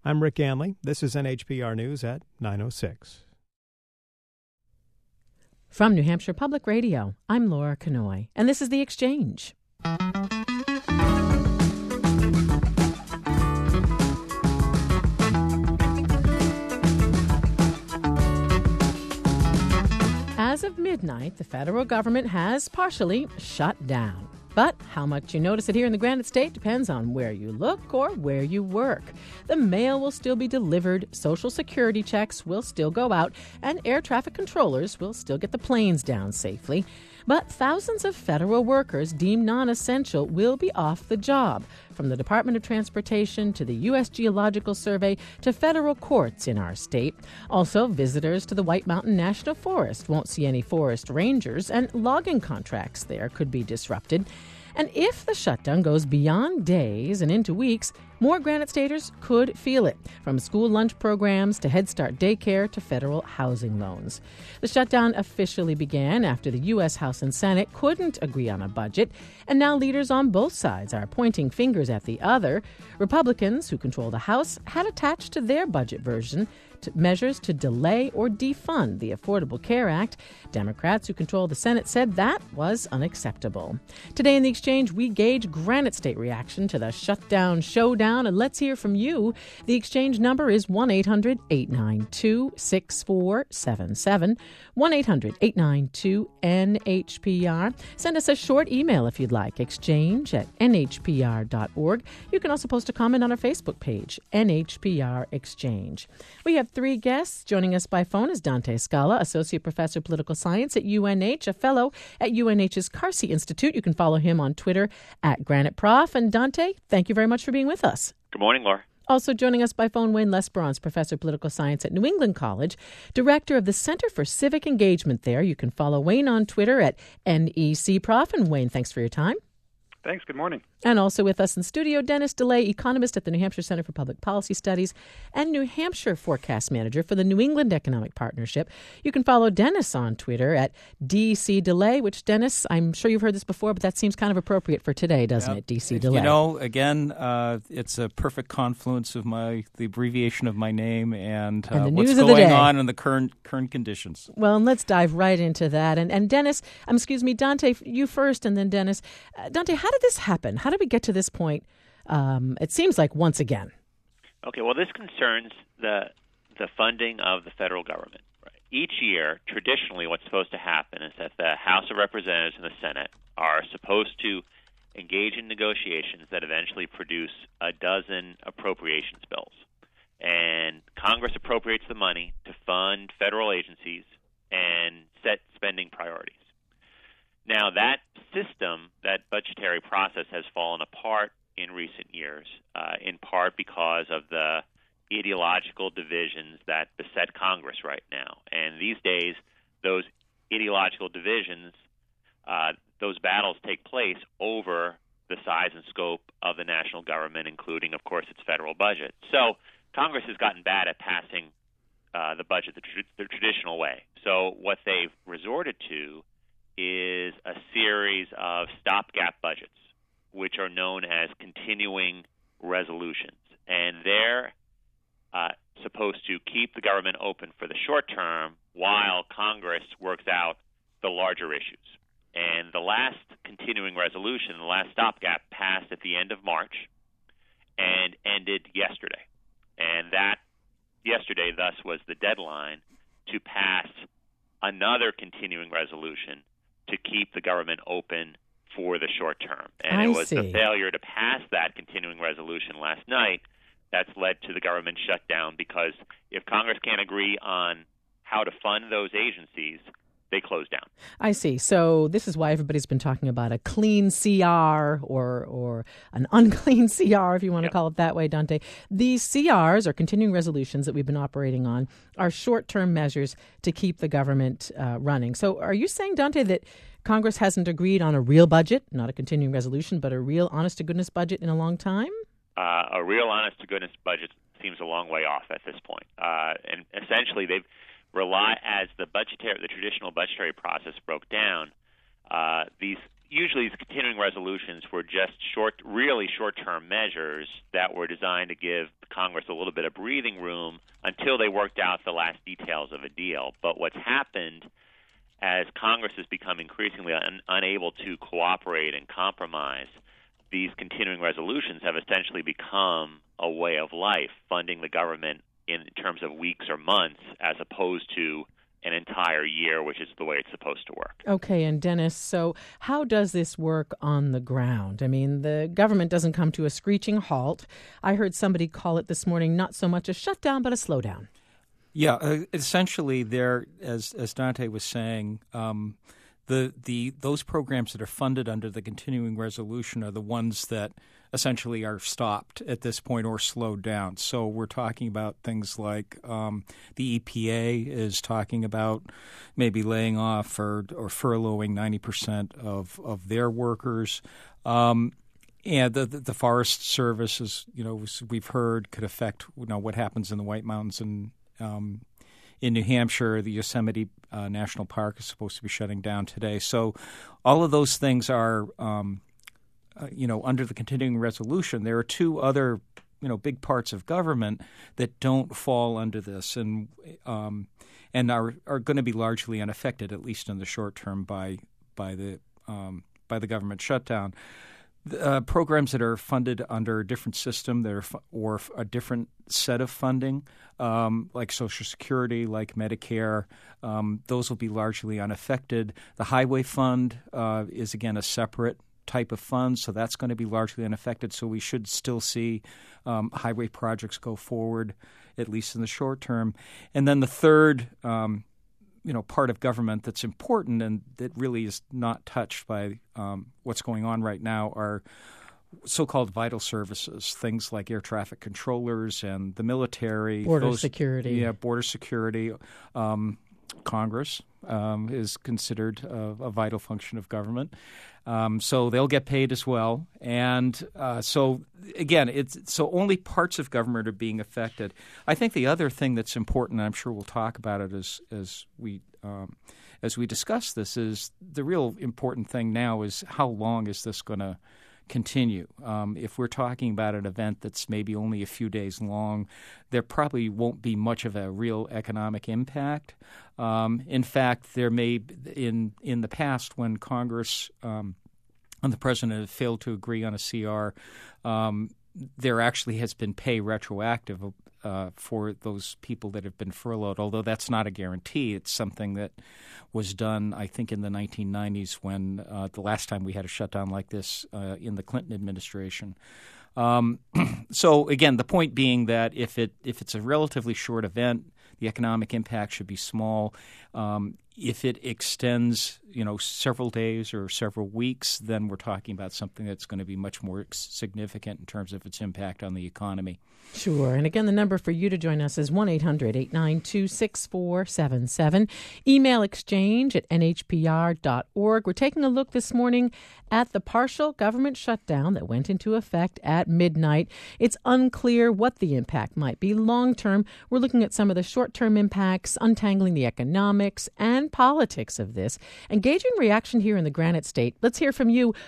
I'm Rick Ganley. This is NHPR News at 9:06. From New Hampshire Public Radio, I'm Laura Kanoy, and this is The Exchange. As of midnight, the federal government has partially shut down. But how much you notice it here in the Granite State depends on where you look or where you work. The mail will still be delivered, Social Security checks will still go out, and air traffic controllers will still get the planes down safely. But thousands of federal workers deemed non-essential will be off the job, from the Department of Transportation to the U.S. Geological Survey to federal courts in our state. Also, visitors to the White Mountain National Forest won't see any forest rangers, and logging contracts there could be disrupted. And if the shutdown goes beyond days and into weeks, more Granite Staters could feel it, from school lunch programs to Head Start daycare to federal housing loans. The shutdown officially began after the U.S. House and Senate couldn't agree on a budget, and now leaders on both sides are pointing fingers at the other. Republicans, who control the House, had attached to their budget version measures to delay or defund the Affordable Care Act. Democrats, who control the Senate, said that was unacceptable. Today in The Exchange, we gauge Granite State reaction to the shutdown showdown, and let's hear from you. The Exchange number is 1-800-892-6477, 1-800-892-NHPR. Send us a short email if you'd like, exchange@nhpr.org. You can also post a comment on our Facebook page, NHPR Exchange. We have three guests. Joining us by phone is Dante Scala, Associate Professor of Political Science at UNH, a fellow at UNH's Carsey Institute. You can follow him on Twitter @GraniteProf. And Dante, thank you very much for being with us. Good morning, Laura. Also joining us by phone, Wayne Lesperance, Professor of Political Science at New England College, Director of the Center for Civic Engagement there. You can follow Wayne on Twitter @NECProf. And Wayne, thanks for your time. Thanks. Good morning. And also with us in studio, Dennis DeLay, economist at the New Hampshire Center for Public Policy Studies and New Hampshire forecast manager for the New England Economic Partnership. You can follow Dennis on Twitter @DCDelay, which, Dennis, I'm sure you've heard this before, but that seems kind of appropriate for today, doesn't it, DC Delay? You know, again, it's a perfect confluence of the abbreviation of my name and the what's news of the going day. on in the current conditions. Well, and let's dive right into that. And Dennis, Dante, you first, and then Dennis. Dante, how did this happen? How did we get to this point? It seems like once again. Okay, well, this concerns the funding of the federal government. Right? Each year, traditionally, what's supposed to happen is that the House of Representatives and the Senate are supposed to engage in negotiations that eventually produce a dozen appropriations bills. And Congress appropriates the money to fund federal agencies and set spending priorities. Now, that system, that budgetary process, has fallen apart in recent years, in part because of the ideological divisions that beset Congress right now. And these days, those ideological divisions, those battles take place over the size and scope of the national government, including, of course, its federal budget. So Congress has gotten bad at passing the budget the traditional way. So what they've resorted to is a series of stopgap budgets, which are known as continuing resolutions. And they're supposed to keep the government open for the short term while Congress works out the larger issues. And the last continuing resolution, the last stopgap, passed at the end of March and ended yesterday. And that yesterday, thus, was the deadline to pass another continuing resolution to keep the government open for the short term. And it was the failure to pass that continuing resolution last night that's led to the government shutdown, because if Congress can't agree on how to fund those agencies, they close down. I see. So this is why everybody's been talking about a clean CR or an unclean CR, if you want to call it that way, Dante. These CRs, or continuing resolutions that we've been operating on, are short-term measures to keep the government running. So are you saying, Dante, that Congress hasn't agreed on a real budget, not a continuing resolution, but a real honest-to-goodness budget in a long time? A real honest-to-goodness budget seems a long way off at this point. And essentially, they've as the traditional budgetary process broke down, these usually these continuing resolutions were just really short-term measures that were designed to give Congress a little bit of breathing room until they worked out the last details of a deal. But what's happened as Congress has become increasingly unable to cooperate and compromise, these continuing resolutions have essentially become a way of life, funding the government in terms of weeks or months as opposed to an entire year, which is the way it's supposed to work. Okay, and Dennis, so how does this work on the ground? I mean, the government doesn't come to a screeching halt. I heard somebody call it this morning not so much a shutdown, but a slowdown. Yeah, essentially, there, as Dante was saying, those programs that are funded under the continuing resolution are the ones that essentially are stopped at this point or slowed down. So we're talking about things like the EPA is talking about maybe laying off or furloughing 90% of their workers. And the Forest Service, is, we've heard, could affect what happens in the White Mountains and in New Hampshire. The Yosemite National Park is supposed to be shutting down today. So all of those things are under the continuing resolution. There are two other, big parts of government that don't fall under this and are going to be largely unaffected, at least in the short term, by the government shutdown. Programs that are funded under a different system or a different set of funding, like Social Security, like Medicare, those will be largely unaffected. The Highway Fund is, again, a separate type of fund, so that's going to be largely unaffected. So we should still see highway projects go forward, at least in the short term. And then the third part of government that's important and that really is not touched by what's going on right now are so-called vital services, things like air traffic controllers and the military. Border security. Yeah, border security. Congress is considered a vital function of government. So they'll get paid as well. And so, again, so only parts of government are being affected. I think the other thing that's important, and I'm sure we'll talk about it as we discuss this, is the real important thing now is how long is this going to continue. If we're talking about an event that's maybe only a few days long, there probably won't be much of a real economic impact. In fact, there may, in the past, when Congress and the president have failed to agree on a CR, there actually has been pay retroactive for those people that have been furloughed, although that's not a guarantee. It's something that was done, I think, in the 1990s when the last time we had a shutdown like this in the Clinton administration. So, again, the point being that if it's a relatively short event, the economic impact should be small. If it extends, several days or several weeks, then we're talking about something that's going to be much more significant in terms of its impact on the economy. Sure. And again, the number for you to join us is 1-800-892-6477. Email exchange@nhpr.org. We're taking a look this morning at the partial government shutdown that went into effect at midnight. It's unclear what the impact might be long term. We're looking at some of the short-term impacts, untangling the economics and politics of this. Engaging reaction here in the Granite State. Let's hear from you.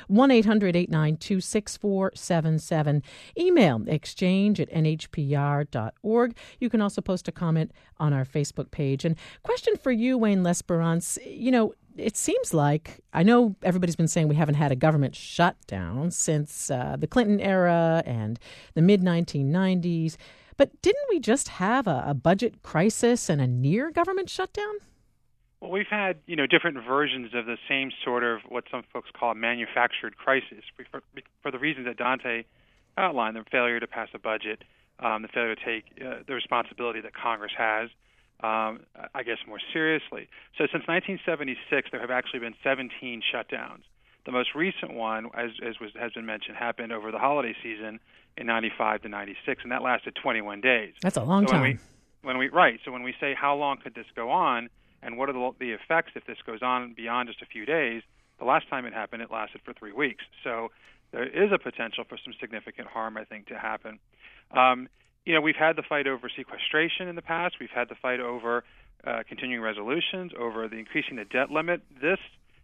1-800-892-6477. Email exchange@nhpr.org. You can also post a comment on our Facebook page. And question for you, Wayne L'Esperance. It seems like, I know everybody's been saying we haven't had a government shutdown since the Clinton era and the mid-1990s, but didn't we just have a budget crisis and a near government shutdown? Well, we've had, different versions of the same sort of what some folks call a manufactured crisis for the reasons that Dante outlined, the failure to pass a budget, the failure to take the responsibility that Congress has, I guess, more seriously. So since 1976, there have actually been 17 shutdowns. The most recent one, as has been mentioned, happened over the holiday season in 95 to 96, and that lasted 21 days. That's a long time. So when we say how long could this go on, and what are the effects if this goes on beyond just a few days, the last time it happened, it lasted for 3 weeks. So there is a potential for some significant harm, I think, to happen. We've had the fight over sequestration in the past. We've had the fight over continuing resolutions, over the increasing the debt limit. This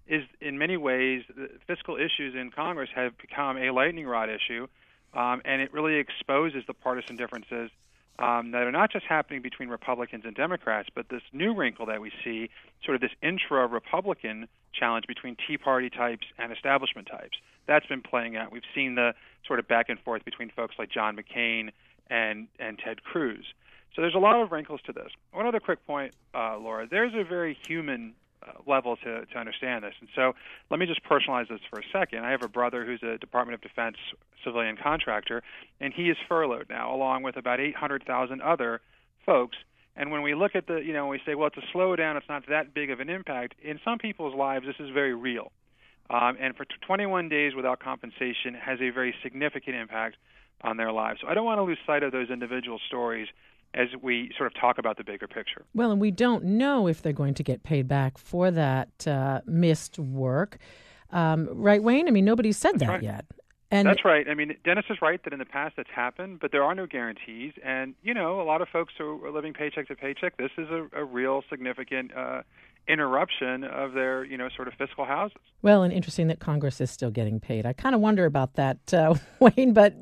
is in many ways the fiscal issues in Congress have become a lightning rod issue, and it really exposes the partisan differences that are not just happening between Republicans and Democrats, but this new wrinkle that we see, sort of this intra-Republican challenge between Tea Party types and establishment types. That's been playing out. We've seen the sort of back and forth between folks like John McCain and Ted Cruz. So there's a lot of wrinkles to this. One other quick point, Laura, there's a very human level to understand this. And so let me just personalize this for a second. I have a brother who's a Department of Defense civilian contractor, and he is furloughed now, along with about 800,000 other folks. And when we look at we say, well, it's a slowdown, it's not that big of an impact. In some people's lives, this is very real. And for 21 days without compensation has a very significant impact on their lives. So I don't want to lose sight of those individual stories as we sort of talk about the bigger picture. Well, and we don't know if they're going to get paid back for that missed work. Right, Wayne? I mean, nobody's said that yet. And that's right. I mean, Dennis is right that in the past that's happened, but there are no guarantees. And, a lot of folks who are living paycheck to paycheck, this is a real significant interruption of their, sort of fiscal houses. Well, and interesting that Congress is still getting paid. I kind of wonder about that, Wayne, but...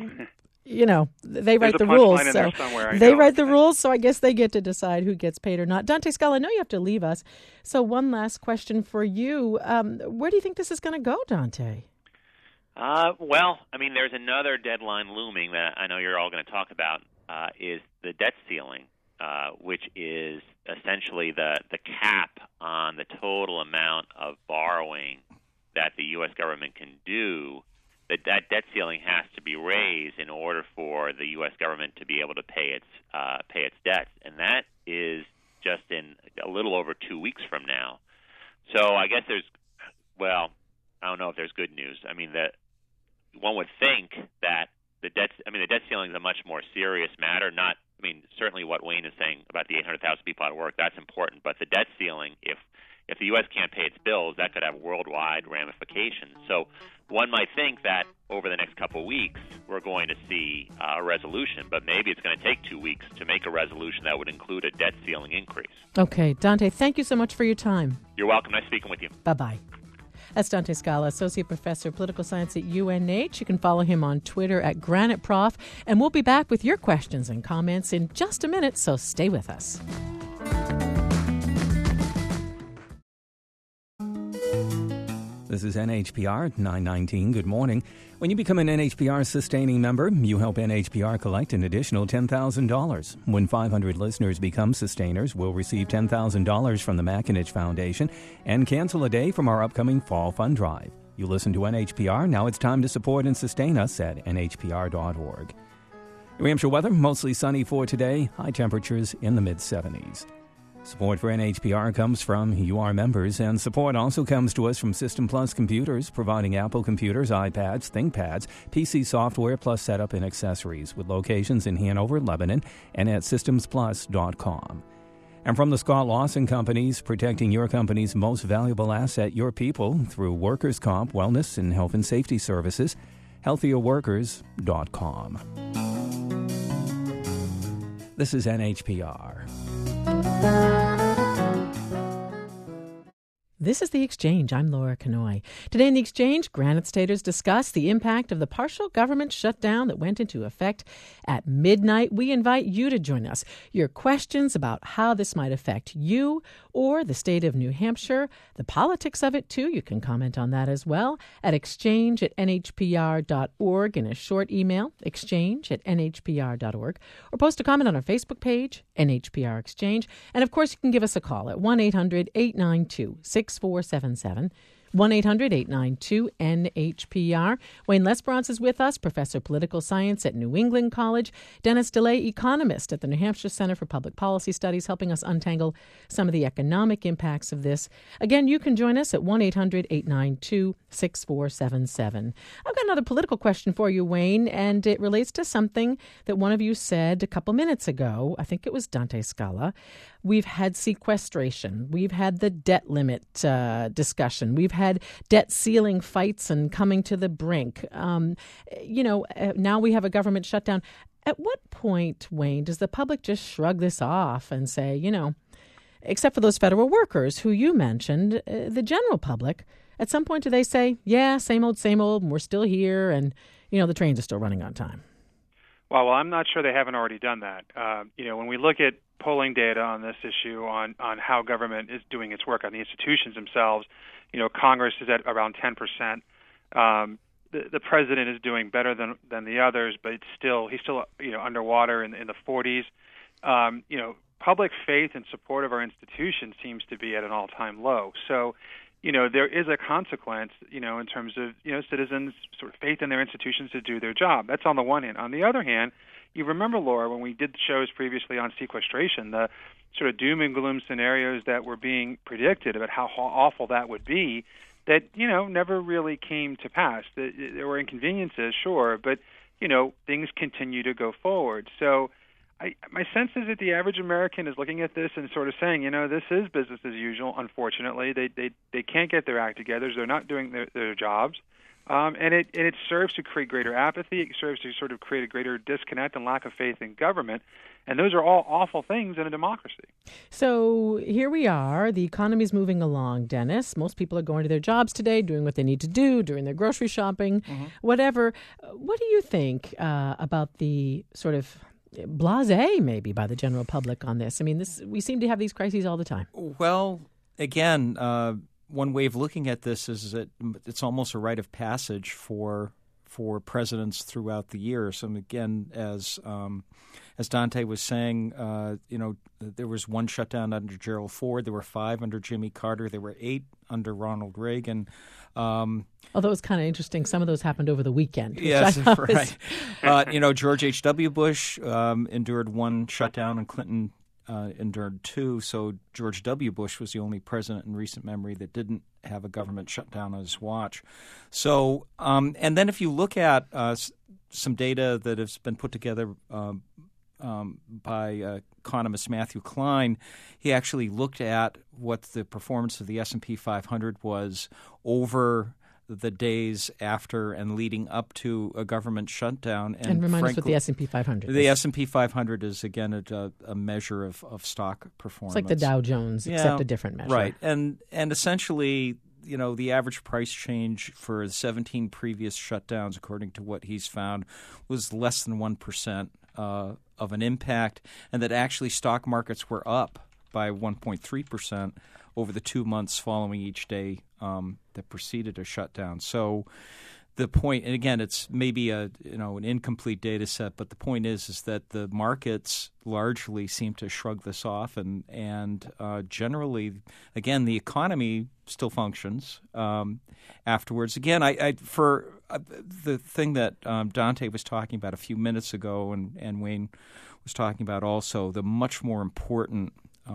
they write the rules. So they write the rules, so I guess they get to decide who gets paid or not. Dante Scala, I know you have to leave us. So one last question for you. Where do you think this is going to go, Dante? Well, I mean, there's another deadline looming that I know you're all going to talk about, is the debt ceiling, which is essentially the cap on the total amount of borrowing that the U.S. government can do. That debt ceiling has to be raised in order for the U.S. government to be able to pay its debts, and that is just in a little over 2 weeks from now. So I guess I don't know if there's good news. I mean, one would think that the debt ceiling is a much more serious matter. Certainly what Wayne is saying about the 800,000 people out of work, that's important, but the debt ceiling, if the U.S. can't pay its bills, that could have worldwide ramifications. So one might think that over the next couple of weeks we're going to see a resolution, but maybe it's going to take 2 weeks to make a resolution that would include a debt ceiling increase. Okay, Dante, thank you so much for your time. You're welcome. Nice speaking with you. Bye-bye. That's Dante Scala, Associate Professor of Political Science at UNH. You can follow him on Twitter at GraniteProf, and we'll be back with your questions and comments in just a minute, so stay with us. This is NHPR 919. Good morning. When you become an NHPR sustaining member, you help NHPR collect an additional $10,000. When 500 listeners become sustainers, we'll receive $10,000 from the McAninch Foundation and cancel a day from our upcoming fall fund drive. You listen to NHPR. Now it's time to support and sustain us at nhpr.org. New Hampshire weather, mostly sunny for today. High temperatures in the mid-70s. Support for NHPR comes from UR members, and support also comes to us from System Plus Computers, providing Apple computers, iPads, ThinkPads, PC software, plus setup and accessories, with locations in Hanover, Lebanon, and at systemsplus.com. And from the Scott Lawson Companies, protecting your company's most valuable asset, your people, through workers' comp, wellness, and health and safety services, healthierworkers.com. This is NHPR. This is The Exchange. I'm Laura Kanoy. Today in The Exchange, Granite Staters discuss the impact of the partial government shutdown that went into effect at midnight. We invite you to join us. Your questions about how this might affect you or the state of New Hampshire, the politics of it too, you can comment on that as well at exchange@nhpr.org in a short email, exchange@nhpr.org, or post a comment on our Facebook page, NHPR Exchange. And of course, you can give us a call at 1-800-892-6477. 1-800-892-NHPR. Wayne Lesperance is with us, Professor of Political Science at New England College. Dennis DeLay, economist at the New Hampshire Center for Public Policy Studies, helping us untangle some of the economic impacts of this. Again, you can join us at 1-800-892-6477. I've got another political question for you, Wayne, and it relates to something that one of you said a couple minutes ago. I think it was Dante Scala. We've had sequestration. We've had the debt limit discussion. We've had debt ceiling fights and coming to the brink. Now we have a government shutdown. At what point, Wayne, does the public just shrug this off and say, except for those federal workers who you mentioned, the general public, at some point do they say, yeah, same old, and we're still here, and, the trains are still running on time? Well, I'm not sure they haven't already done that. When we look at polling data on this issue, on how government is doing its work, on the institutions themselves, Congress is at around 10%. The president is doing better than the others, but he's still underwater in the 40s. Public faith and support of our institutions seems to be at an all-time low. So, there is a consequence, in terms of, citizens' sort of faith in their institutions to do their job. That's on the one hand. On the other hand, you remember, Laura, when we did shows previously on sequestration, the sort of doom and gloom scenarios that were being predicted about how awful that would be, that, never really came to pass. There were inconveniences, sure, but, things continue to go forward. So my sense is that the average American is looking at this and sort of saying, this is business as usual, unfortunately. They can't get their act together. They're not doing their jobs. And it serves to create greater apathy. It serves to sort of create a greater disconnect and lack of faith in government. And those are all awful things in a democracy. So here we are. The economy's moving along, Dennis. Most people are going to their jobs today, doing what they need to do, doing their grocery shopping, whatever. What do you think about the sort of blasé, maybe, by the general public on this? I mean, we seem to have these crises all the time. Well, again, one way of looking at this is that it's almost a rite of passage for presidents throughout the years. And again, as Dante was saying, there was one shutdown under Gerald Ford. There were 5 under Jimmy Carter. There were 8 under Ronald Reagan. Although it's kind of interesting, some of those happened over the weekend. Yes, right. George H.W. Bush endured one shutdown, and Clinton endured 2. So George W. Bush was the only president in recent memory that didn't have a government shutdown on his watch. So, and then if you look at some data that has been put together by economist Matthew Klein, he actually looked at what the performance of the S&P 500 was over the days after and leading up to a government shutdown. And remind us what the S&P 500 is. The S&P 500 is, again, a measure of stock performance. It's like the Dow Jones, except a different measure. Right. And essentially, the average price change for 17 previous shutdowns, according to what he's found, was less than 1% of an impact, and that actually stock markets were up by 1.3% over the 2 months following each day that preceded a shutdown. So the point, and again, it's maybe an incomplete data set, but the point is that the markets largely seem to shrug this off, and generally, again, the economy still functions afterwards. Again, the thing that Dante was talking about a few minutes ago, and Wayne was talking about also, the much more important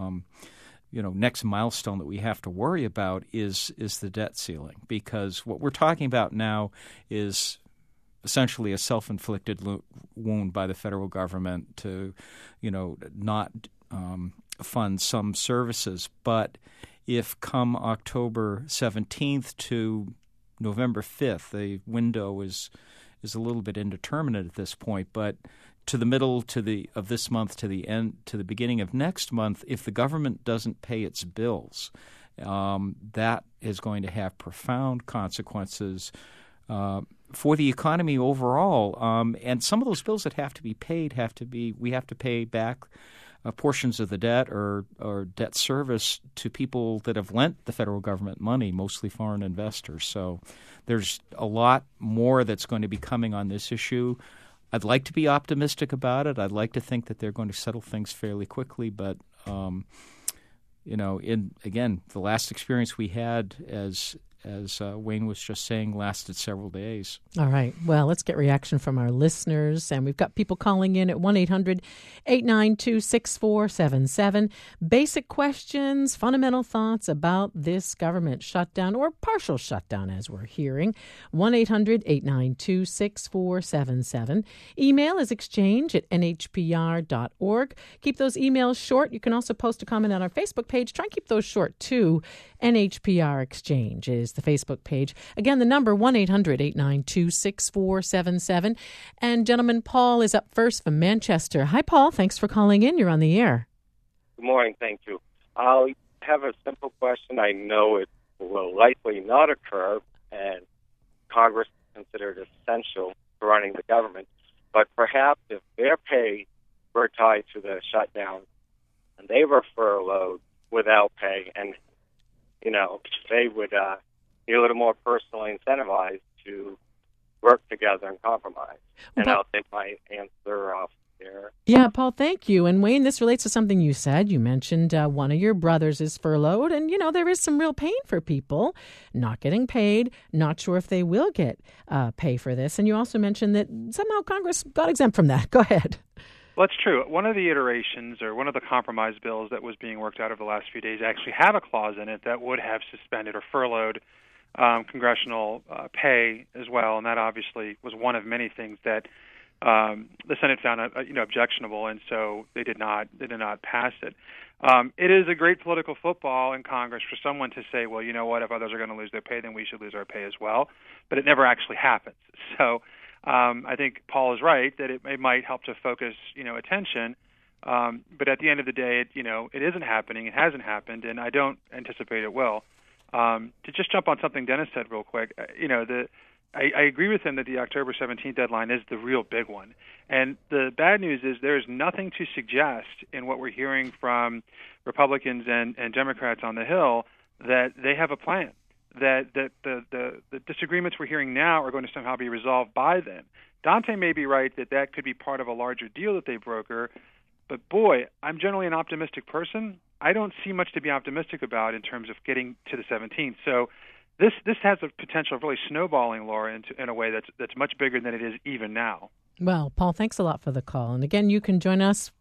next milestone that we have to worry about is the debt ceiling, because what we're talking about now is essentially a self-inflicted wound by the federal government to, not fund some services. But if come October 17th to November 5th, the window is a little bit indeterminate at this point, but to the middle of this month to the beginning of next month, if the government doesn't pay its bills, that is going to have profound consequences for the economy overall. And some of those bills that have to be paid we have to pay back portions of the debt or debt service to people that have lent the federal government money, mostly foreign investors. So there's a lot more that's going to be coming on this issue. I'd like to be optimistic about it. I'd like to think that they're going to settle things fairly quickly, but the last experience we had, as Wayne was just saying, lasted several days. All right. Well, let's get reaction from our listeners. And we've got people calling in at 1-800-892-6477. Basic questions, fundamental thoughts about this government shutdown or partial shutdown, as we're hearing. 1-800-892-6477. Email is exchange@nhpr.org. Keep those emails short. You can also post a comment on our Facebook page. Try and keep those short, too. NHPR Exchange is the Facebook page. Again, the number 1-800-892-6477. And gentleman, Paul is up first from Manchester. Hi, Paul. Thanks for calling in. You're on the air. Good morning. Thank you. I'll have a simple question. I know it will likely not occur, and Congress is considered essential for running the government. But perhaps if their pay were tied to the shutdown and they were furloughed without pay, and, they would be a little more personally incentivized to work together and compromise. And I'll take my answer off there. Yeah, Paul, thank you. And Wayne, this relates to something you said. You mentioned one of your brothers is furloughed, and, there is some real pain for people not getting paid, not sure if they will get pay for this. And you also mentioned that somehow Congress got exempt from that. Go ahead. Well, that's true. One of the iterations or one of the compromise bills that was being worked out over the last few days actually had a clause in it that would have suspended or furloughed congressional pay as well, and that obviously was one of many things that the Senate found objectionable, and so they did not pass it. It is a great political football in Congress for someone to say, well, you know what, if others are going to lose their pay, then we should lose our pay as well. But it never actually happens. So I think Paul is right that it might help to focus attention. But at the end of the day, it isn't happening. It hasn't happened, and I don't anticipate it will. To just jump on something Dennis said real quick, I agree with him that the October 17th deadline is the real big one. And the bad news is there is nothing to suggest in what we're hearing from Republicans and Democrats on the Hill that they have a plan, that the disagreements we're hearing now are going to somehow be resolved by then. Dante may be right that could be part of a larger deal that they broker, but boy, I'm generally an optimistic person. I don't see much to be optimistic about in terms of getting to the 17th. So this has a potential of really snowballing, Laura, in a way that's much bigger than it is even now. Well, Paul, thanks a lot for the call. And again, you can join us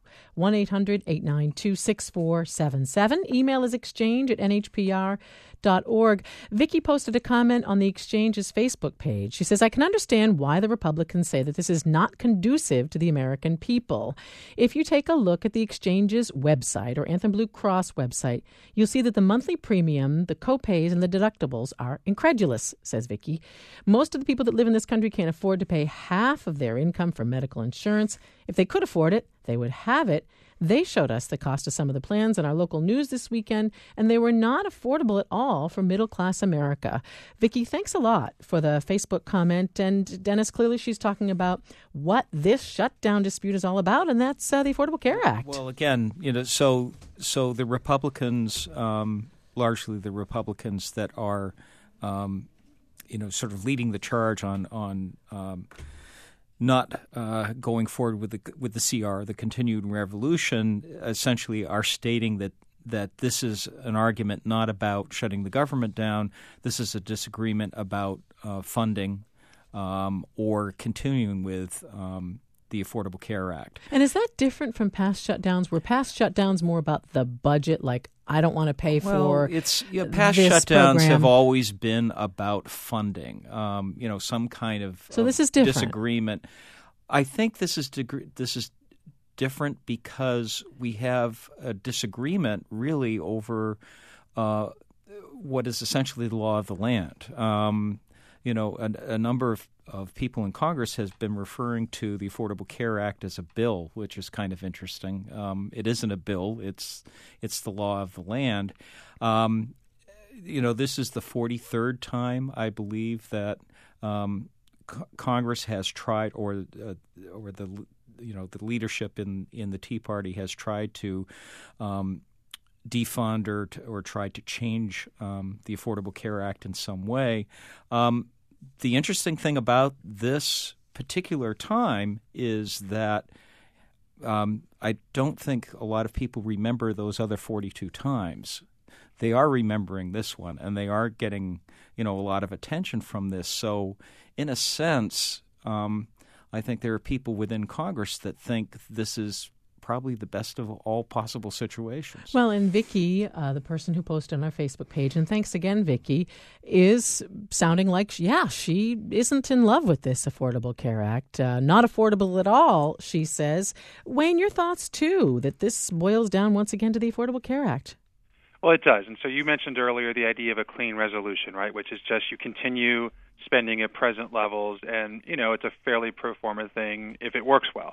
1-800-892-6477. Email is exchange@nhpr.org. Vicki posted a comment on the Exchange's Facebook page. She says, I can understand why the Republicans say that this is not conducive to the American people. If you take a look at the Exchange's website or Anthem Blue Cross website, you'll see that the monthly premium, the co-pays, and the deductibles are incredulous, says Vicki. Most of the people that live in this country can't afford to pay half of their income for medical insurance. If they could afford it, they would have it. They showed us the cost of some of the plans in our local news this weekend, and they were not affordable at all for middle-class America. Vicki, thanks a lot for the Facebook comment. And Dennis, clearly she's talking about what this shutdown dispute is all about, and that's the Affordable Care Act. Well, again, so the Republicans, largely the Republicans that are, sort of leading the charge on not going forward with the CR, the Continuing Revolution, essentially are stating that this is an argument not about shutting the government down. This is a disagreement about funding or continuing with the Affordable Care Act. And is that different from past shutdowns? Were past shutdowns more about the budget, like I don't want to pay for past this shutdowns program? have always been about funding, some kind of so this is different. disagreement. I think this is different because we have a disagreement really over what is essentially the law of the land. A number of people in Congress has been referring to the Affordable Care Act as a bill, which is kind of interesting. It isn't a bill; it's the law of the land. This is the 43rd time, I believe, that Congress has tried, or the leadership in the Tea Party has tried to defund or tried to change the Affordable Care Act in some way. The interesting thing about this particular time is that I don't think a lot of people remember those other 42 times. They are remembering this one, and they are getting a lot of attention from this. So, in a sense, I think there are people within Congress that think this is probably the best of all possible situations. Well, and Vicki, the person who posted on our Facebook page, and thanks again, Vicki, is sounding like, she isn't in love with this Affordable Care Act. Not affordable at all, she says. Wayne, your thoughts, too, that this boils down once again to the Affordable Care Act? Well, it does. And so you mentioned earlier the idea of a clean resolution, right, which is just you continue spending at present levels, and, it's a fairly pro forma thing if it works well.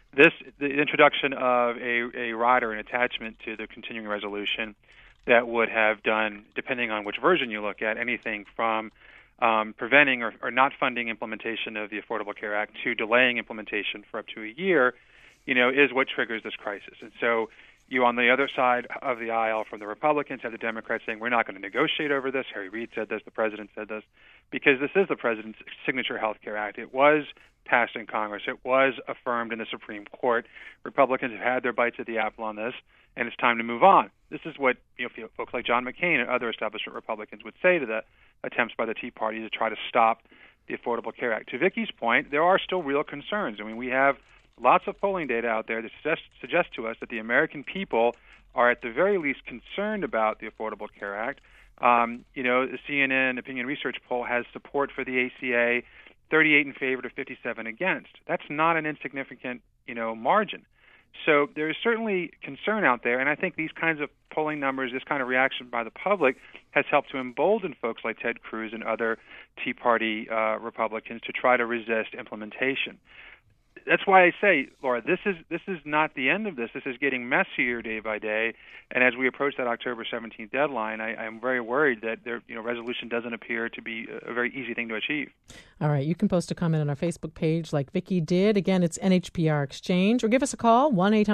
the introduction of a rider, an attachment to the continuing resolution that would have done, depending on which version you look at, anything from preventing or not funding implementation of the Affordable Care Act to delaying implementation for up to a year, is what triggers this crisis. And so you, on the other side of the aisle from the Republicans, have the Democrats saying, we're not going to negotiate over this. Harry Reid said this, the president said this, because this is the president's signature health care act. It was passed in Congress. It was affirmed in the Supreme Court. Republicans have had their bites at the apple on this, and it's time to move on. This is what folks like John McCain and other establishment Republicans would say to the attempts by the Tea Party to try to stop the Affordable Care Act. To Vicki's point, there are still real concerns. I mean, we have lots of polling data out there that suggests to us that the American people are at the very least concerned about the Affordable Care Act. The CNN Opinion Research poll has support for the ACA, 38 in favor to 57 against. That's not an insignificant, margin. So there is certainly concern out there, and I think these kinds of polling numbers, this kind of reaction by the public, has helped to embolden folks like Ted Cruz and other Tea Party Republicans to try to resist implementation. That's why I say, Laura, this is not the end of this. This is getting messier day by day, and as we approach that October 17th deadline, I'm very worried that resolution doesn't appear to be a very easy thing to achieve. All right, you can post a comment on our Facebook page like Vicki did. Again, it's NHPR Exchange, or give us a call,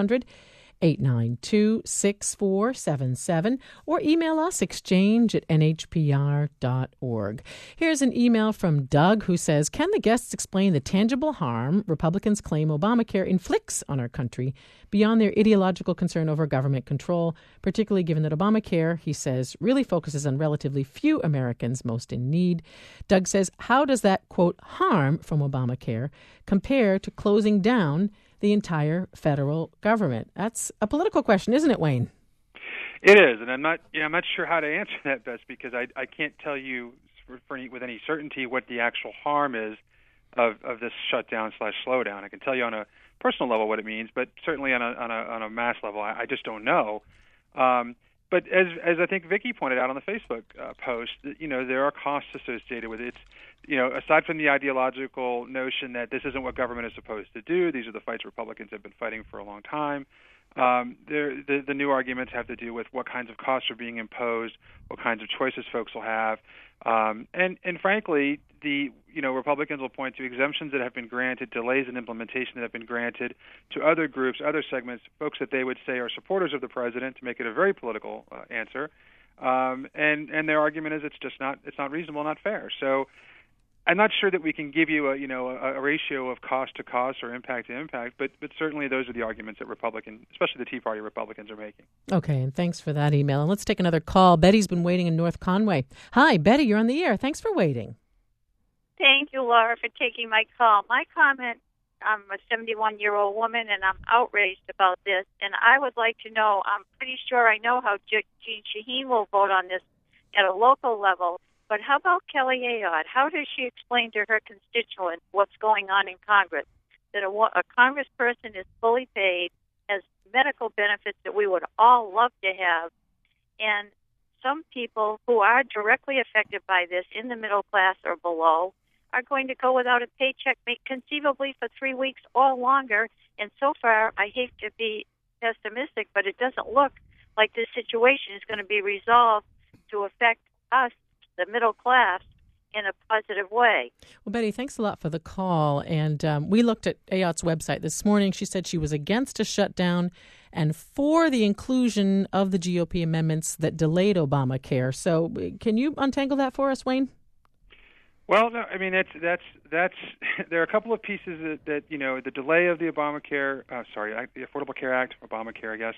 1-800-892-6477, or email us, exchange@nhpr.org. Here's an email from Doug who says, can the guests explain the tangible harm Republicans claim Obamacare inflicts on our country beyond their ideological concern over government control, particularly given that Obamacare, he says, really focuses on relatively few Americans most in need? Doug says, how does that, quote, harm from Obamacare compare to closing down the entire federal government? That's a political question, isn't it, Wayne? It is, and I'm not sure how to answer that best, because I can't tell you with any certainty what the actual harm is of this shutdown/slowdown. I can tell you on a personal level what it means, but certainly on a mass level, I just don't know. But as I think Vicki pointed out on the Facebook post, there are costs associated with it. Aside from the ideological notion that this isn't what government is supposed to do, these are the fights Republicans have been fighting for a long time. The new arguments have to do with what kinds of costs are being imposed, what kinds of choices folks will have, and frankly, Republicans will point to exemptions that have been granted, delays in implementation that have been granted to other groups, other segments, folks that they would say are supporters of the president, to make it a very political answer. And their argument is it's not reasonable, not fair. So I'm not sure that we can give you a ratio of cost to cost or impact to impact, but certainly those are the arguments that especially the Tea Party Republicans, are making. Okay, and thanks for that email. And let's take another call. Betty's been waiting in North Conway. Hi, Betty, you're on the air. Thanks for waiting. Thank you, Laura, for taking my call. My comment, I'm a 71-year-old woman, and I'm outraged about this, and I would like to know, I'm pretty sure I know how Jean Shaheen will vote on this at a local level, but how about Kelly Ayotte? How does she explain to her constituents what's going on in Congress? That a congressperson is fully paid, has medical benefits that we would all love to have, and some people who are directly affected by this in the middle class or below are going to go without a paycheck, conceivably for 3 weeks or longer. And so far, I hate to be pessimistic, but it doesn't look like this situation is going to be resolved to affect us, the middle class, in a positive way. Well, Betty, thanks a lot for the call. And we looked at Ayotte's website this morning. She said she was against a shutdown and for the inclusion of the GOP amendments that delayed Obamacare. So can you untangle that for us, Wayne? Well, no, I mean that's there are a couple of pieces that the delay of the Obamacare, the Affordable Care Act, Obamacare, I guess,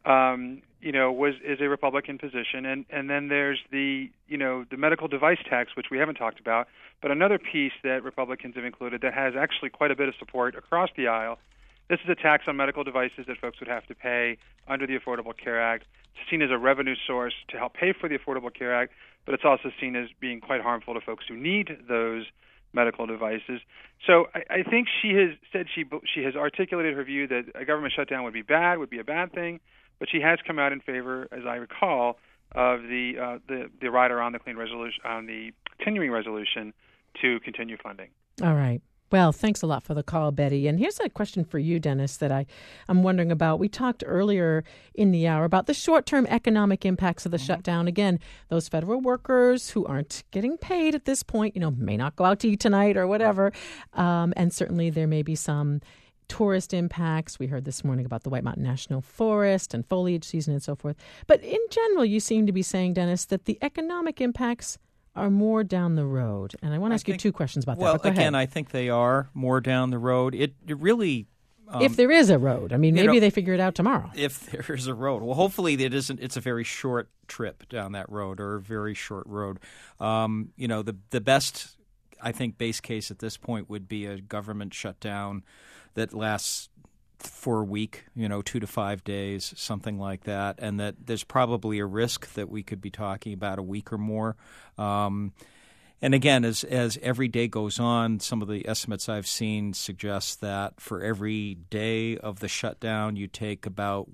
is a Republican position, and then there's the medical device tax, which we haven't talked about, but another piece that Republicans have included that has actually quite a bit of support across the aisle. This is a tax on medical devices that folks would have to pay under the Affordable Care Act. It's seen as a revenue source to help pay for the Affordable Care Act, but it's also seen as being quite harmful to folks who need those medical devices. So I think she has said she has articulated her view that a government shutdown would be a bad thing, but she has come out in favor, as I recall, of the rider on the clean resolution, on the continuing resolution to continue funding. All right. Well, thanks a lot for the call, Betty. And here's a question for you, Dennis, that I'm wondering about. We talked earlier in the hour about the short-term economic impacts of the shutdown. Again, those federal workers who aren't getting paid at this point, may not go out to eat tonight or whatever. And certainly there may be some tourist impacts. We heard this morning about the White Mountain National Forest and foliage season and so forth. But in general, you seem to be saying, Dennis, that the economic impacts are more down the road. And I want to ask you two questions about that. Well, go again, ahead. I think they are more down the road. It really... if there is a road. I mean, maybe they figure it out tomorrow. If there is a road. Well, hopefully it isn't. It's a very short trip down that road or a very short road. The best, I think, base case at this point would be a government shutdown that lasts for a week, 2 to 5 days, something like that, and that there's probably a risk that we could be talking about a week or more. And again, as every day goes on, some of the estimates I've seen suggest that for every day of the shutdown, you take about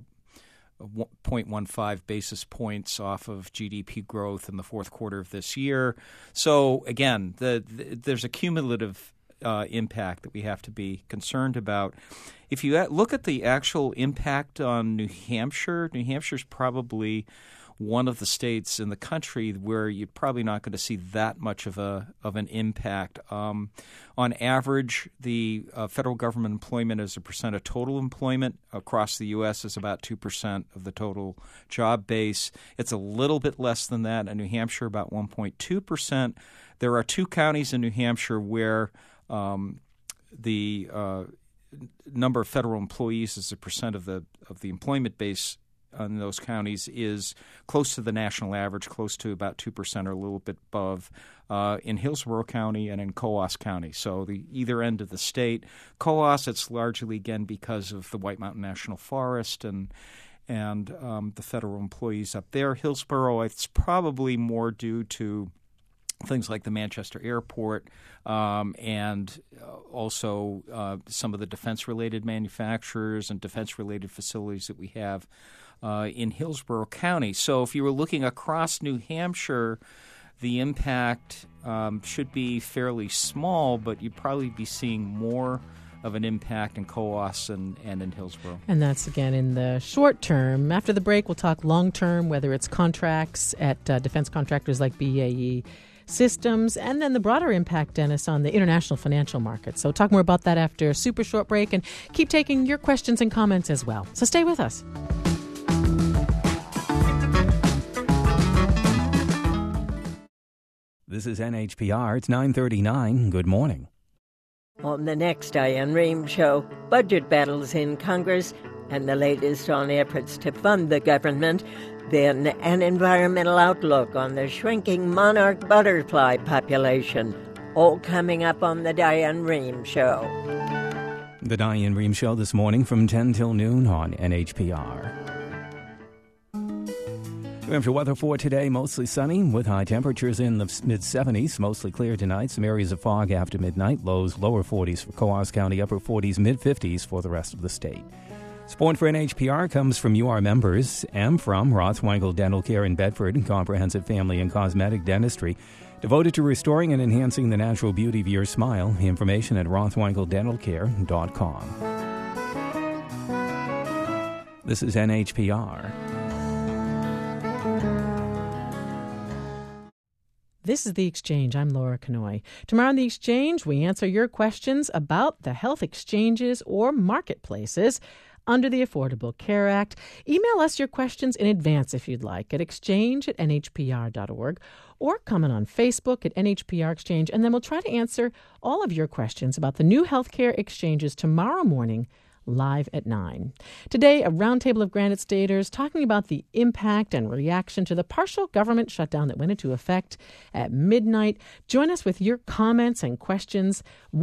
0.15 basis points off of GDP growth in the fourth quarter of this year. So again, there's a cumulative impact that we have to be concerned about. If you look at the actual impact on New Hampshire is probably one of the states in the country where you're probably not going to see that much of an impact. On average, the federal government employment as a percent of total employment across the U.S. is about 2% of the total job base. It's a little bit less than that in New Hampshire, about 1.2%. There are 2 counties in New Hampshire where the number of federal employees as a percent of the employment base in those counties is close to the national average, close to about 2% or a little bit above in Hillsborough County and in Coos County. So the either end of the state. Coos, it's largely, again, because of the White Mountain National Forest and the federal employees up there. Hillsborough, it's probably more due to things like the Manchester Airport and also some of the defense-related manufacturers and defense-related facilities that we have in Hillsborough County. So if you were looking across New Hampshire, the impact should be fairly small, but you'd probably be seeing more of an impact in Coos and in Hillsborough. And that's, again, in the short term. After the break, we'll talk long term, whether it's contracts at defense contractors like BAE Systems, and then the broader impact, Dennis, on the international financial markets. So talk more about that after a super short break, and keep taking your questions and comments as well. So stay with us. This is NHPR. It's 9:39. Good morning. On the next Diane Rehm Show, budget battles in Congress and the latest on efforts to fund the government, then an environmental outlook on the shrinking monarch butterfly population, all coming up on the Diane Rehm Show. The Diane Rehm Show this morning from 10 till noon on NHPR. New Hampshire weather for today, mostly sunny with high temperatures in the mid-70s, mostly clear tonight. Some areas of fog after midnight, lows lower 40s for Coos County, upper 40s, mid-50s for the rest of the state. Support for NHPR comes from UR members and from Rothweinkle Dental Care in Bedford, comprehensive family and cosmetic dentistry, devoted to restoring and enhancing the natural beauty of your smile. Information at rothweinkledentalcare.com. This is NHPR. This is The Exchange. I'm Laura Kanoy. Tomorrow on The Exchange, we answer your questions about the health exchanges or marketplaces under the Affordable Care Act. Email us your questions in advance if you'd like at exchange@nhpr.org or comment on Facebook at NHPR Exchange, and then we'll try to answer all of your questions about the new healthcare exchanges tomorrow morning live at 9. Today, a roundtable of Granite Staters talking about the impact and reaction to the partial government shutdown that went into effect at midnight. Join us with your comments and questions,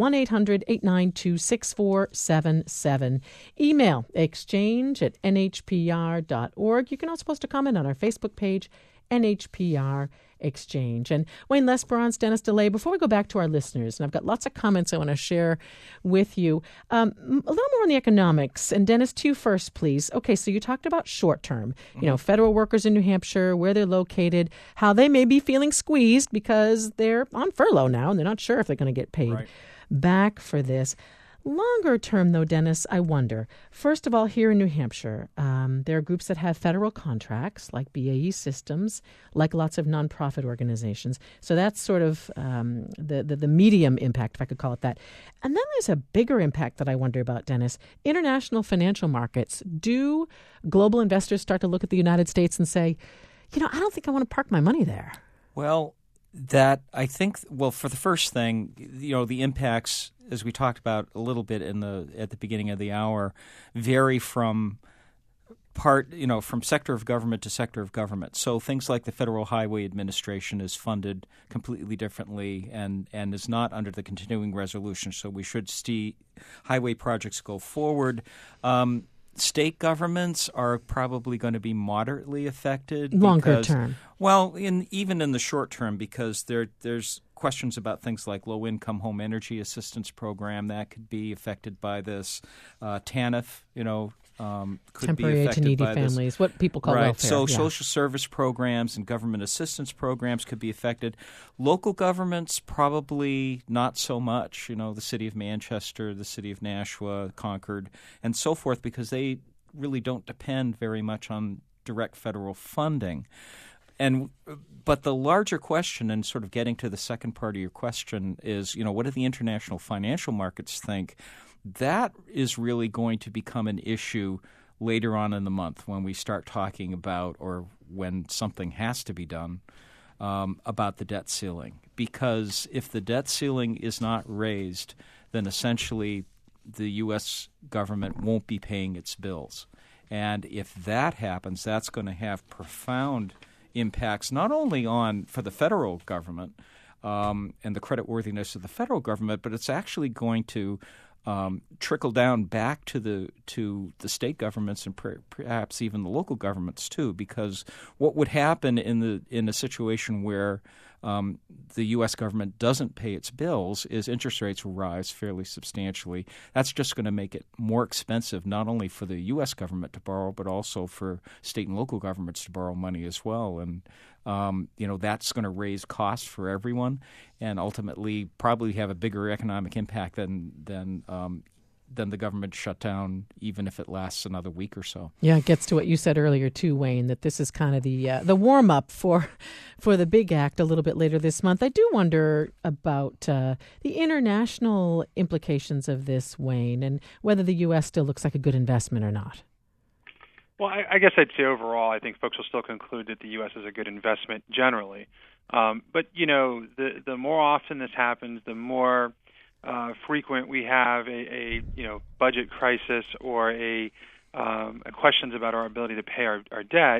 1-800-892-6477. Email exchange@nhpr.org. You can also post a comment on our Facebook page, NHPR Exchange. And Wayne Lesperance, Dennis DeLay, before we go back to our listeners, and I've got lots of comments I want to share with you, a little more on the economics. And Dennis, to you first, please. Okay, so you talked about short term, federal workers in New Hampshire, where they're located, how they may be feeling squeezed because they're on furlough now and they're not sure if they're going to get paid. Right. back for this. Longer term, though, Dennis, I wonder. First of all, here in New Hampshire, there are groups that have federal contracts, like BAE Systems, like lots of nonprofit organizations. So that's sort of the medium impact, if I could call it that. And then there's a bigger impact that I wonder about, Dennis. International financial markets. Do global investors start to look at the United States and say, I don't think I want to park my money there? Well, that I think, for the first thing, the impacts, as we talked about a little bit at the beginning of the hour, vary from from sector of government to sector of government. So things like the Federal Highway Administration is funded completely differently and is not under the continuing resolution. So we should see highway projects go forward. State governments are probably going to be moderately affected. Longer term. Well, even in the short term, because there's questions about things like low-income home energy assistance program that could be affected by this. TANF, could temporary be affected to needy by families, what people call right. welfare. So social service programs and government assistance programs could be affected. Local governments probably not so much. The city of Manchester, the city of Nashua, Concord, and so forth, because they really don't depend very much on direct federal funding. But the larger question, and sort of getting to the second part of your question, is what do the international financial markets think? That is really going to become an issue later on in the month when we start talking about, or when something has to be done, about the debt ceiling. Because if the debt ceiling is not raised, then essentially the U.S. government won't be paying its bills. And if that happens, that's going to have profound impacts not only for the federal government and the creditworthiness of the federal government, but it's actually going to trickle down back to the state governments and perhaps even the local governments too. Because what would happen in a situation where the U.S. government doesn't pay its bills is interest rates will rise fairly substantially. That's just going to make it more expensive, not only for the U.S. government to borrow, but also for state and local governments to borrow money as well. And that's going to raise costs for everyone, and ultimately probably have a bigger economic impact than the government shutdown, even if it lasts another week or so. Yeah, it gets to what you said earlier too, Wayne, that this is kind of the warm up for the big act a little bit later this month. I do wonder about the international implications of this, Wayne, and whether the U.S. still looks like a good investment or not. Well, I guess I'd say overall, I think folks will still conclude that the U.S. is a good investment generally. But the more often this happens, the more frequent we have a budget crisis or a questions about our ability to pay our debt,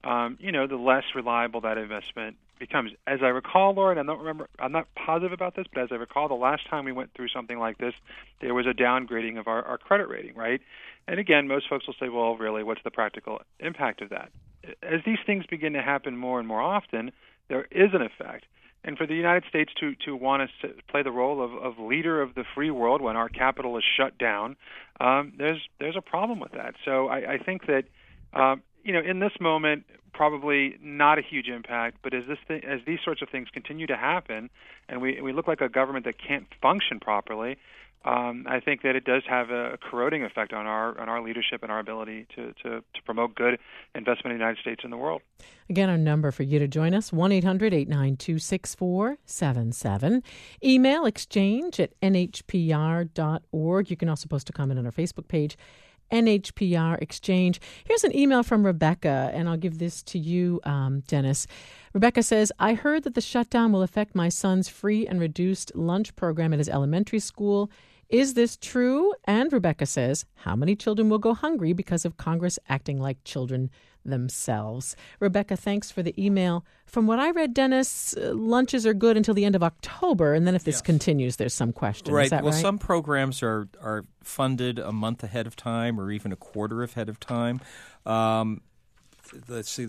the less reliable that investment becomes. As I recall, Laura, and I'm not positive about this, but as I recall, the last time we went through something like this, there was a downgrading of our credit rating, right? And again, most folks will say, well, really, what's the practical impact of that? As these things begin to happen more and more often, there is an effect. And for the United States to want to play the role of leader of the free world when our capital is shut down, there's a problem with that. So I think that in this moment, probably not a huge impact. But as these sorts of things continue to happen, and we look like a government that can't function properly, I think that it does have a corroding effect on our leadership and our ability to promote good investment in the United States and the world. Again, our number for you to join us, 1-800-892-6477. Email exchange@nhpr.org. You can also post a comment on our Facebook page, NHPR Exchange. Here's an email from Rebecca, and I'll give this to you, Dennis. Rebecca says, I heard that the shutdown will affect my son's free and reduced lunch program at his elementary school. Is this true? And Rebecca says, how many children will go hungry because of Congress acting like children themselves? Rebecca, thanks for the email. From what I read, Dennis, lunches are good until the end of October, and then if this continues, there's some question. Right. Is that well, right? Some programs are funded a month ahead of time or even a quarter ahead of time. Let's see,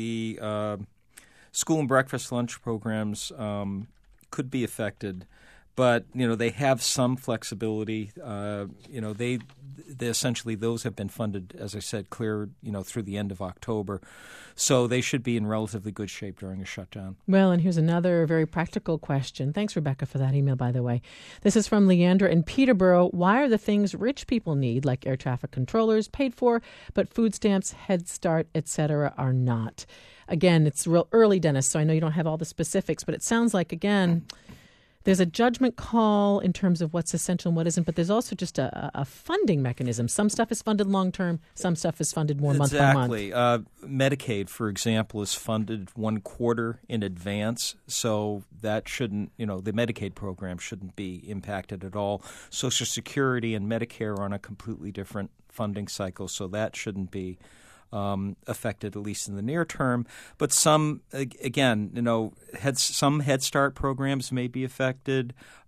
the school and breakfast lunch programs could be affected. but they have some flexibility. They essentially those have been funded, as I said, clear through the end of October, so they should be in relatively good shape during a shutdown. Well, and here's another very practical question. Thanks, Rebecca, for that email, by the way. This is from Leandra in Peterborough. Why are the things rich people need, like air traffic controllers, paid for, but food stamps, Head Start, etc., are not? Again, it's real early, Dennis, so I know you don't have all the specifics, but it sounds like, again, there's a judgment call in terms of what's essential and what isn't, but there's also just a funding mechanism. Some stuff is funded long-term, some stuff is funded more month by month. Exactly. Medicaid, for example, is funded 1 quarter in advance, so that shouldn't, the Medicaid program shouldn't be impacted at all. Social Security and Medicare are on a completely different funding cycle, so that shouldn't be affected, at least in the near term. But some, again, some Head Start programs may be affected.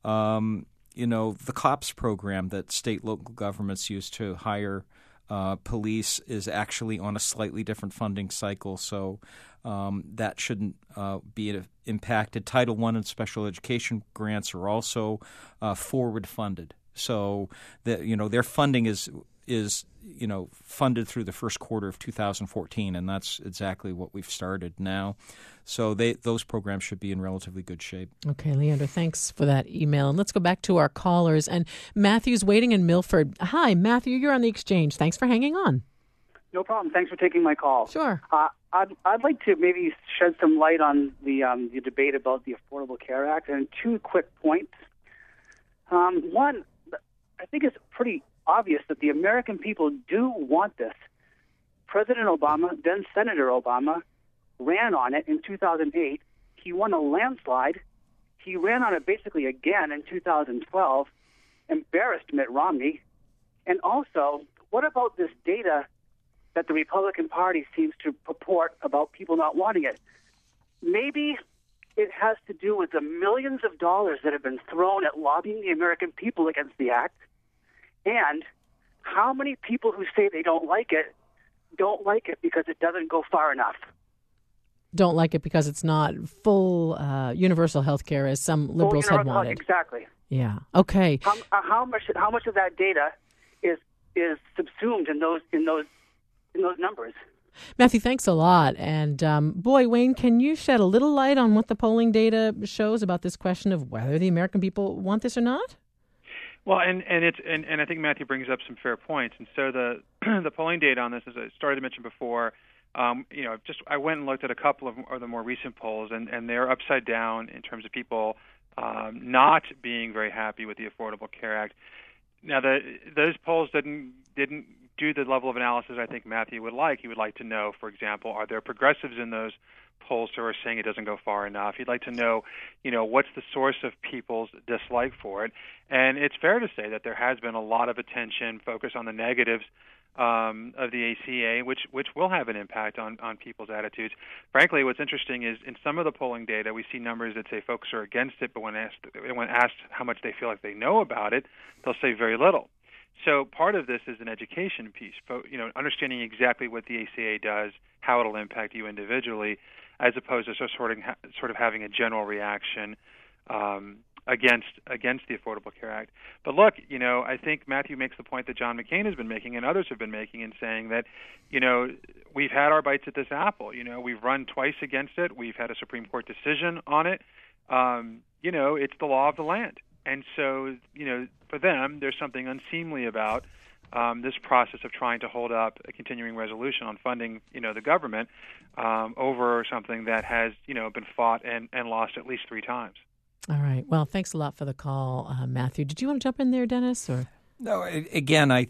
The COPS program that state local governments use to hire police is actually on a slightly different funding cycle, so that shouldn't be impacted. Title I and special education grants are also forward funded, so that their funding is funded through the first quarter of 2014, and that's exactly what we've started now. So those programs should be in relatively good shape. Okay, Leander, thanks for that email. And let's go back to our callers. And Matthew's waiting in Milford. Hi, Matthew, you're on the exchange. Thanks for hanging on. No problem. Thanks for taking my call. Sure. I'd like to maybe shed some light on the debate about the Affordable Care Act, and 2 quick points. One, I think it's pretty obvious that the American people do want this. President Obama, then Senator Obama, ran on it in 2008. He won a landslide. He ran on it basically again in 2012, embarrassed Mitt Romney. And also, what about this data that the Republican Party seems to purport about people not wanting it? Maybe it has to do with the millions of dollars that have been thrown at lobbying the American people against the act. And how many people who say they don't like it because it doesn't go far enough? Don't like it because it's not full universal health care, as some liberals had wanted. Exactly. Yeah. Okay. How much of that data is subsumed in those numbers? Matthew, thanks a lot. And boy, Wayne, can you shed a little light on what the polling data shows about this question of whether the American people want this or not? Well, and I think Matthew brings up some fair points. And so the polling data on this, as I started to mention before, I went and looked at a couple of the more recent polls, and they're upside down in terms of people not being very happy with the Affordable Care Act. Now, those polls didn't do the level of analysis I think Matthew would like. He would like to know, for example, are there progressives in those polls who are saying it doesn't go far enough? He'd like to know, what's the source of people's dislike for it? And it's fair to say that there has been a lot of attention focused on the negatives of the ACA, which will have an impact on people's attitudes. Frankly, what's interesting is in some of the polling data, we see numbers that say folks are against it, but when asked how much they feel like they know about it, they'll say very little. So part of this is an education piece, understanding exactly what the ACA does, how it'll impact you individually, as opposed to sort of having a general reaction against the Affordable Care Act. But look, I think Matthew makes the point that John McCain has been making and others have been making in saying that, we've had our bites at this apple. We've run twice against it. We've had a Supreme Court decision on it. It's the law of the land. And so, for them, there's something unseemly about this process of trying to hold up a continuing resolution on funding, the government over something that has, been fought and lost at least 3 times. All right. Well, thanks a lot for the call, Matthew. Did you want to jump in there, Dennis? Or no? Again,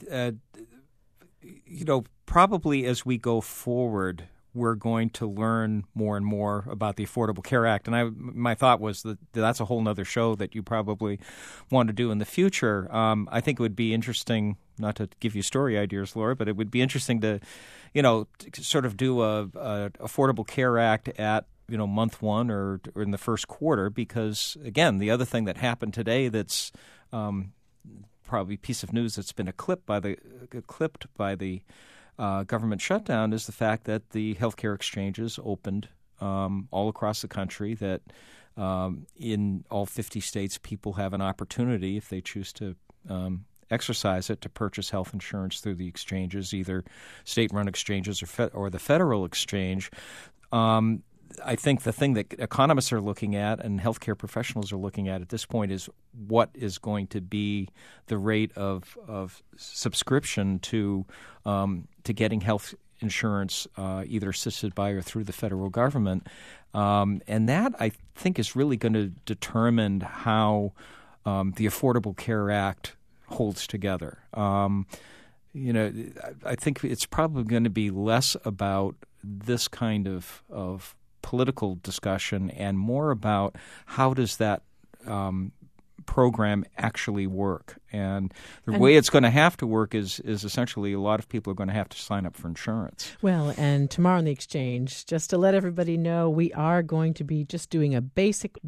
probably as we go forward, we're going to learn more and more about the Affordable Care Act. And my thought was that that's a whole other show that you probably want to do in the future. I think it would be interesting, not to give you story ideas, Laura, but it would be interesting to, sort of do a Affordable Care Act at month 1 or in the first quarter, because again, the other thing that happened today that's probably a piece of news that's been eclipsed by the government shutdown is the fact that the healthcare exchanges opened all across the country, that in all 50 states, people have an opportunity, if they choose to exercise it, to purchase health insurance through the exchanges, either state-run exchanges or the federal exchange. I think the thing that economists are looking at and healthcare professionals are looking at this point is what is going to be the rate of subscription to getting health insurance, either assisted by or through the federal government. And that, I think, is really going to determine how the Affordable Care Act holds together. I think it's probably going to be less about this kind of political discussion and more about how does that program actually work. And the way it's going to have to work is essentially a lot of people are going to have to sign up for insurance. Well, and tomorrow on the exchange, just to let everybody know, we are going to be just doing a basic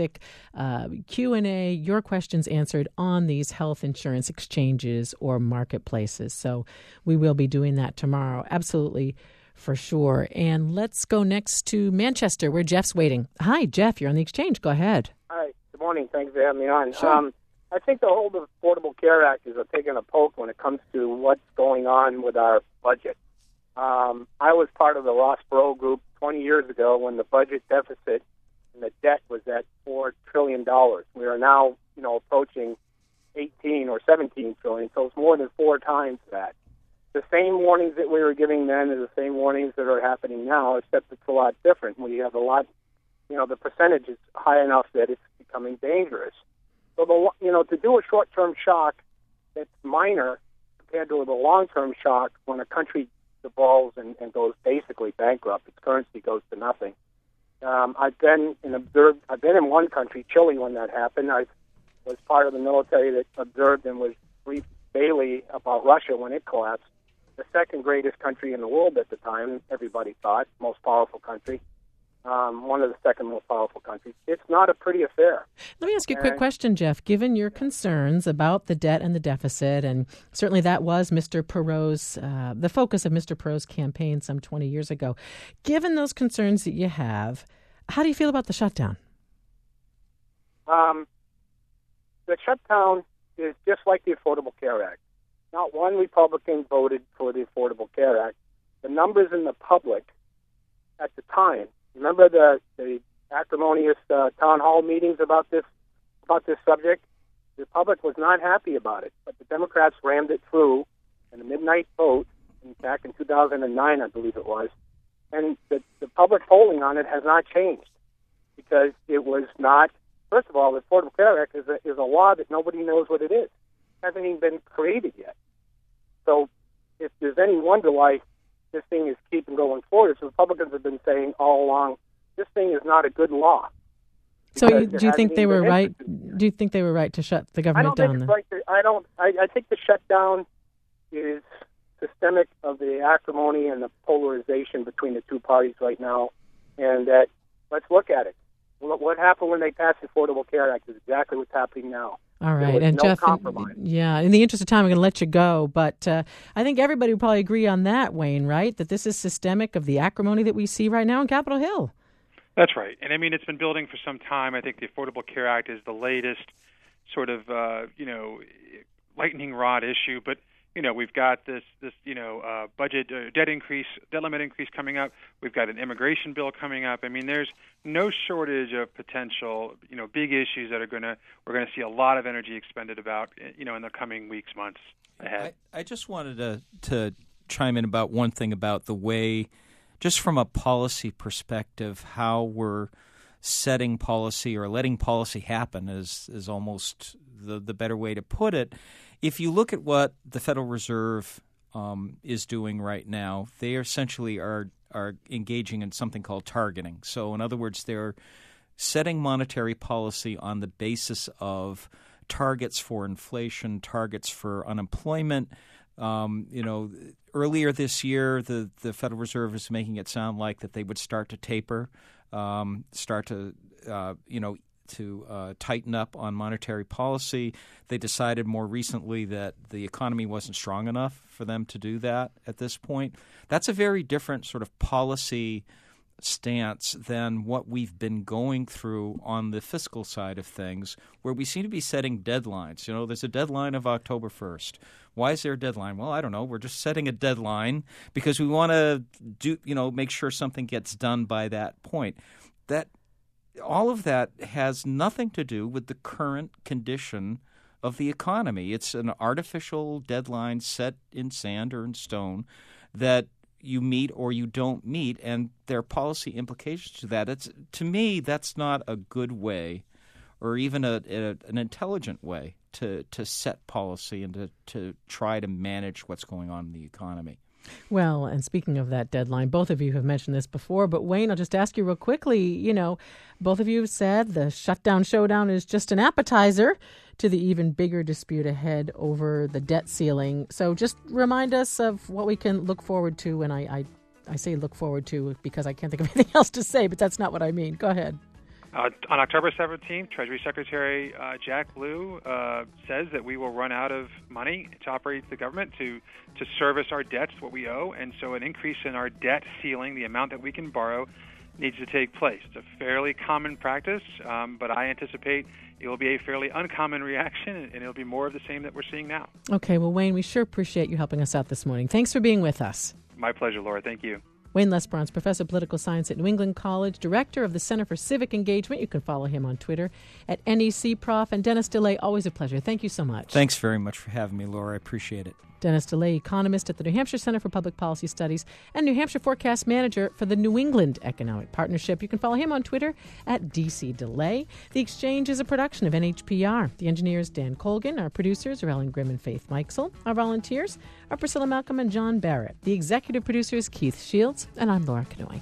Q&A, your questions answered on these health insurance exchanges or marketplaces. So we will be doing that tomorrow. Absolutely. For sure. And let's go next to Manchester, where Jeff's waiting. Hi, Jeff. You're on the exchange. Go ahead. Hi. Good morning. Thanks for having me on. Sure. I think the whole Affordable Care Act is taking a poke when it comes to what's going on with our budget. I was part of the Ross Perot group 20 years ago when the budget deficit and the debt was at $4 trillion. We are now, approaching 18 or 17 trillion, so it's more than 4 times that. The same warnings that we were giving then are the same warnings that are happening now, except it's a lot different. We have a lot, the percentage is high enough that it's becoming dangerous. So, to do a short-term shock that's minor compared to the long-term shock when a country devolves and goes basically bankrupt, its currency goes to nothing. I've been in one country, Chile, when that happened. I was part of the military that observed and was briefed daily about Russia when it collapsed. The second greatest country in the world at the time, everybody thought, most powerful country, one of the second most powerful countries. It's not a pretty affair. Let me ask you a quick question, Jeff. Given your concerns about the debt and the deficit, and certainly that was Mr. Perot's, the focus of Mr. Perot's campaign some 20 years ago, given those concerns that you have, how do you feel about the shutdown? The shutdown is just like the Affordable Care Act. Not one Republican voted for the Affordable Care Act. The numbers in the public at the time, remember the acrimonious town hall meetings about this subject? The public was not happy about it, but the Democrats rammed it through in a midnight vote back in 2009, I believe it was. And the public polling on it has not changed because it was not, first of all, the Affordable Care Act is a law that nobody knows what it is. It hasn't even been created yet. So if there's any wonder why this thing is keeping going forward, the Republicans have been saying all along, this thing is not a good law. So do you think they were right? Do you think they were right to shut the government down? I think the shutdown is systemic of the acrimony and the polarization between the two parties right now, and that let's look at it. What happened when they passed the Affordable Care Act is exactly what's happening now. All right. And no Jeff, in the interest of time, I'm going to let you go. But I think everybody would probably agree on that, Wayne, right? That this is systemic of the acrimony that we see right now in Capitol Hill. That's right. And I mean, it's been building for some time. I think the Affordable Care Act is the latest sort of, lightning rod issue. But, we've got this budget debt limit increase coming up. We've got an immigration bill coming up. I mean, there's no shortage of potential, big issues that we're going to see a lot of energy expended about, in the coming weeks, months ahead. I just wanted to chime in about one thing about the way, just from a policy perspective, how we're setting policy or letting policy happen is almost the better way to put it. If you look at what the Federal Reserve is doing right now, they essentially are engaging in something called targeting. So, in other words, they're setting monetary policy on the basis of targets for inflation, targets for unemployment. Earlier this year, the Federal Reserve is making it sound like that they would start to taper, to tighten up on monetary policy. They decided more recently that the economy wasn't strong enough for them to do that at this point. That's a very different sort of policy stance than what we've been going through on the fiscal side of things, where we seem to be setting deadlines. There's a deadline of October 1st. Why is there a deadline? Well, I don't know. We're just setting a deadline because we want to make sure something gets done by that point. That all of that has nothing to do with the current condition of the economy. It's an artificial deadline set in sand or in stone that you meet or you don't meet, and there are policy implications to that. To me, that's not a good way or even an intelligent way to set policy and to try to manage what's going on in the economy. Well, and speaking of that deadline, both of you have mentioned this before, but Wayne, I'll just ask you real quickly, both of you have said the shutdown showdown is just an appetizer to the even bigger dispute ahead over the debt ceiling. So just remind us of what we can look forward to, and I say look forward to because I can't think of anything else to say, but that's not what I mean. Go ahead. On October 17th, Treasury Secretary Jack Lew says that we will run out of money to operate the government to service our debts, what we owe, and so an increase in our debt ceiling, the amount that we can borrow, needs to take place. It's a fairly common practice, but I anticipate it will be a fairly uncommon reaction, and it'll be more of the same that we're seeing now. Okay, well, Wayne, we sure appreciate you helping us out this morning. Thanks for being with us. My pleasure, Laura. Thank you. Wayne Lesperance, Professor of Political Science at New England College, Director of the Center for Civic Engagement. You can follow him on Twitter at NECProf. And Dennis DeLay, always a pleasure. Thank you so much. Thanks very much for having me, Laura. I appreciate it. Dennis DeLay, economist at the New Hampshire Center for Public Policy Studies and New Hampshire Forecast Manager for the New England Economic Partnership. You can follow him on Twitter at DCDeLay. The Exchange is a production of NHPR. The engineers, Dan Colgan. Our producers are Ellen Grimm and Faith Mikesell. Our volunteers are Priscilla Malcolm and John Barrett. The executive producer is Keith Shields, and I'm Laura Canoy.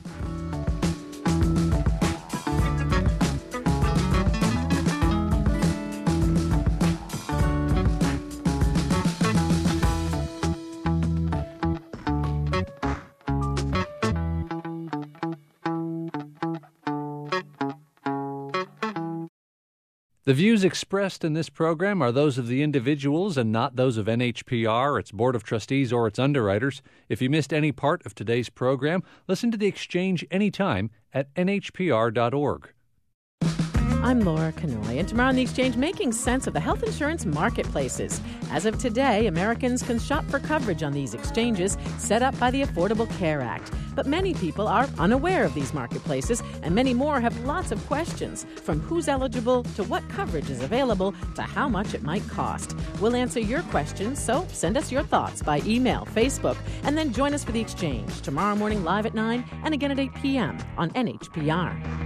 The views expressed in this program are those of the individuals and not those of NHPR, its Board of Trustees, or its underwriters. If you missed any part of today's program, listen to The Exchange anytime at nhpr.org. I'm Laura Canoy, and tomorrow on The Exchange, making sense of the health insurance marketplaces. As of today, Americans can shop for coverage on these exchanges set up by the Affordable Care Act. But many people are unaware of these marketplaces, and many more have lots of questions, from who's eligible to what coverage is available to how much it might cost. We'll answer your questions, so send us your thoughts by email, Facebook, and then join us for The Exchange tomorrow morning live at 9 and again at 8 p.m. on NHPR.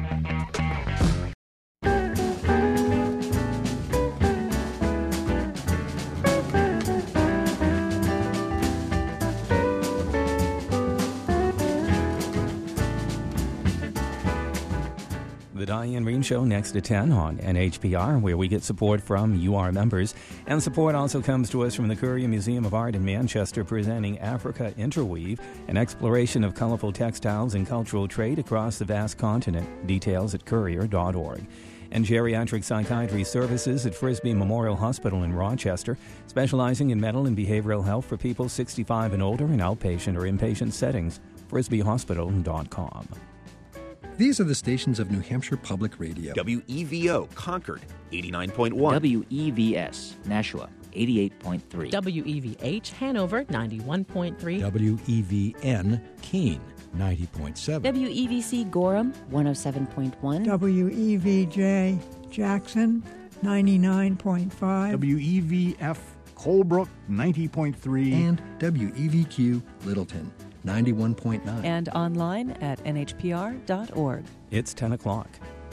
The Diane Rehm Show next at 10 on NHPR, where we get support from you, our members. And support also comes to us from the Courier Museum of Art in Manchester, presenting Africa Interweave, an exploration of colorful textiles and cultural trade across the vast continent. Details at courier.org. And Geriatric Psychiatry Services at Frisbee Memorial Hospital in Rochester, specializing in mental and behavioral health for people 65 and older in outpatient or inpatient settings. frisbeehospital.com. These are the stations of New Hampshire Public Radio. WEVO, Concord, 89.1. WEVS, Nashua, 88.3. WEVH, Hanover, 91.3. WEVN, Keene, 90.7. WEVC, Gorham, 107.1. WEVJ, Jackson, 99.5. WEVF, Colebrook, 90.3. And WEVQ, Littleton, 91.9. And online at nhpr.org. It's 10 o'clock.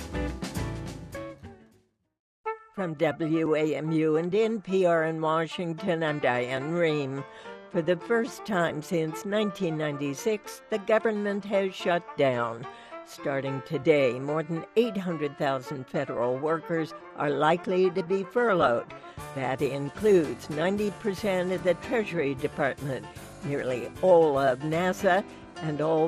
From WAMU and NPR in Washington, I'm Diane Rehm. For the first time since 1996, the government has shut down. Starting today, more than 800,000 federal workers are likely to be furloughed. That includes 90% of the Treasury Department, nearly all of NASA, and all